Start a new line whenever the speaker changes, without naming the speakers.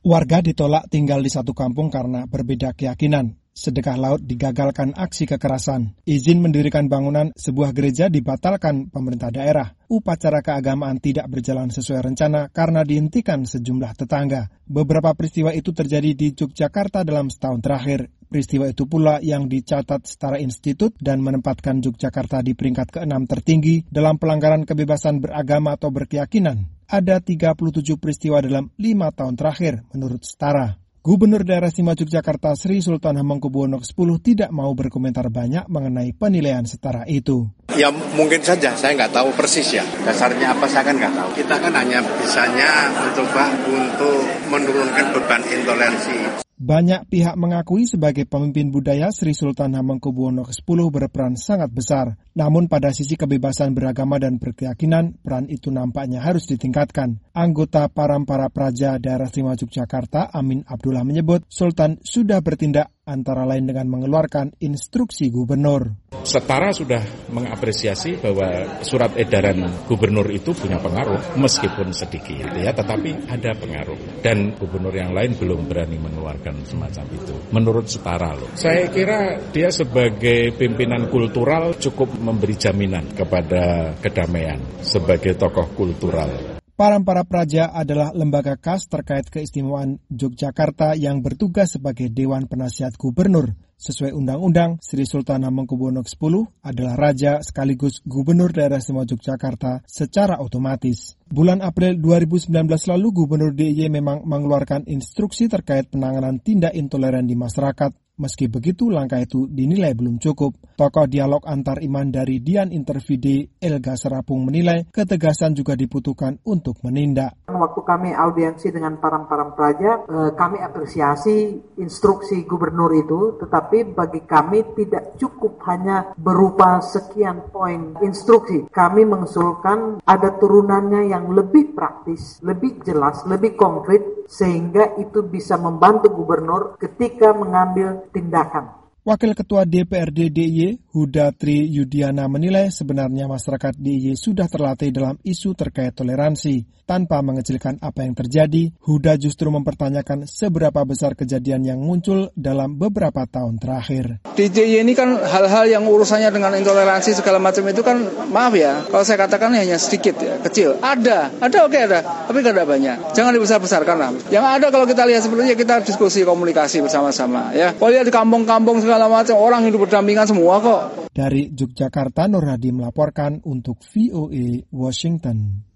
Warga ditolak tinggal di satu kampung karena berbeda keyakinan. Sedekah laut digagalkan aksi kekerasan. Izin mendirikan bangunan sebuah gereja dibatalkan pemerintah daerah. Upacara keagamaan tidak berjalan sesuai rencana karena dihentikan sejumlah tetangga. Beberapa peristiwa itu terjadi di Yogyakarta dalam setahun terakhir. Peristiwa itu pula yang dicatat Setara Institut dan menempatkan Yogyakarta di peringkat ke-6 tertinggi dalam pelanggaran kebebasan beragama atau berkeyakinan. Ada 37 peristiwa dalam 5 tahun terakhir menurut Setara. Gubernur Daerah Istimewa Yogyakarta Sri Sultan Hamengkubuwono X tidak mau berkomentar banyak mengenai penilaian Setara itu.
Ya mungkin saja, saya nggak tahu persis ya. Dasarnya apa saya kan nggak tahu. Kita kan hanya bisanya mencoba untuk menurunkan beban intoleransi.
Banyak pihak mengakui sebagai pemimpin budaya Sri Sultan Hamengkubuwono X berperan sangat besar. Namun pada sisi kebebasan beragama dan berkeyakinan, peran itu nampaknya harus ditingkatkan. Anggota Parampara Praja Daerah Istimewa Yogyakarta, Amin Abdullah menyebut, Sultan sudah bertindak antara lain dengan mengeluarkan instruksi gubernur.
Setara sudah mengapresiasi bahwa surat edaran gubernur itu punya pengaruh, meskipun sedikit ya, tetapi ada pengaruh. Dan gubernur yang lain belum berani mengeluarkan semacam itu. Menurut Setara loh. Saya kira dia sebagai pimpinan kultural cukup memberi jaminan kepada kedamaian sebagai tokoh kultural.
Parampara Praja adalah lembaga khas terkait keistimewaan Yogyakarta yang bertugas sebagai Dewan Penasihat Gubernur. Sesuai undang-undang, Sri Sultan Hamengkubuwono X adalah raja sekaligus Gubernur Daerah Istimewa Yogyakarta secara otomatis. Bulan April 2019 lalu, Gubernur DIY memang mengeluarkan instruksi terkait penanganan tindak intoleran di masyarakat. Meski begitu, langkah itu dinilai belum cukup. Tokoh dialog antar iman dari Dian Intervide, Elga Serapung menilai ketegasan juga dibutuhkan untuk menindak.
Waktu kami audiensi dengan Parampara Praja, kami apresiasi instruksi gubernur itu, tetapi bagi kami tidak cukup hanya berupa sekian poin instruksi. Kami mengusulkan ada turunannya yang lebih praktis, lebih jelas, lebih konkret, sehingga itu bisa membantu gubernur ketika mengambil tindakan.
Wakil Ketua DPRD DIY, Huda Tri Yudiana menilai sebenarnya masyarakat DIY sudah terlatih dalam isu terkait toleransi. Tanpa mengecilkan apa yang terjadi, Huda justru mempertanyakan seberapa besar kejadian yang muncul dalam beberapa tahun terakhir.
Di DIY ini kan hal-hal yang urusannya dengan intoleransi segala macam itu kan, maaf ya, kalau saya katakan hanya sedikit ya, kecil. Ada, oke ada, tapi tidak banyak. Jangan dibesar-besarkan lah. Yang ada kalau kita lihat sebenarnya kita diskusi komunikasi bersama-sama ya. Kalau lihat di kampung-kampung segala macam, orang hidup berdampingan semua kok.
Dari Yogyakarta, Nur Hadi melaporkan untuk VOA Washington.